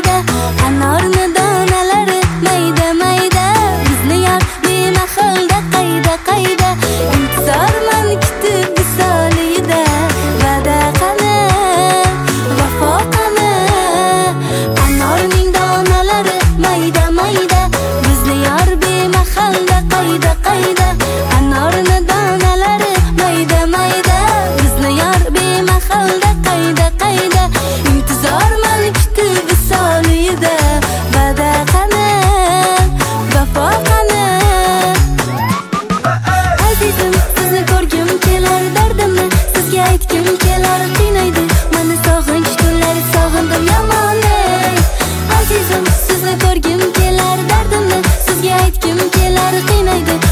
mayda, anorni donalari mayda mayda. Bizni yor bemahilda qayda, intizorman kutib visolida. Va'da qani, vafo qani, anorning donalari mayda mayda. Bizni yor bemahilda qayda, anorni donalari mayda mayda. Bizni yor bemahilda qayda, intizorman kutib visolida. Va'da qani, vafo qani. Azizim, sizni ko'rgim kelar, dardimni sizga aytgim kelar. Qiynaydi meni sog'inch tunlari, sog'indim yomon ey. Azizim, sizni ko'rgim kelar, dardimni sizga aytgim kelar. Qiynaydi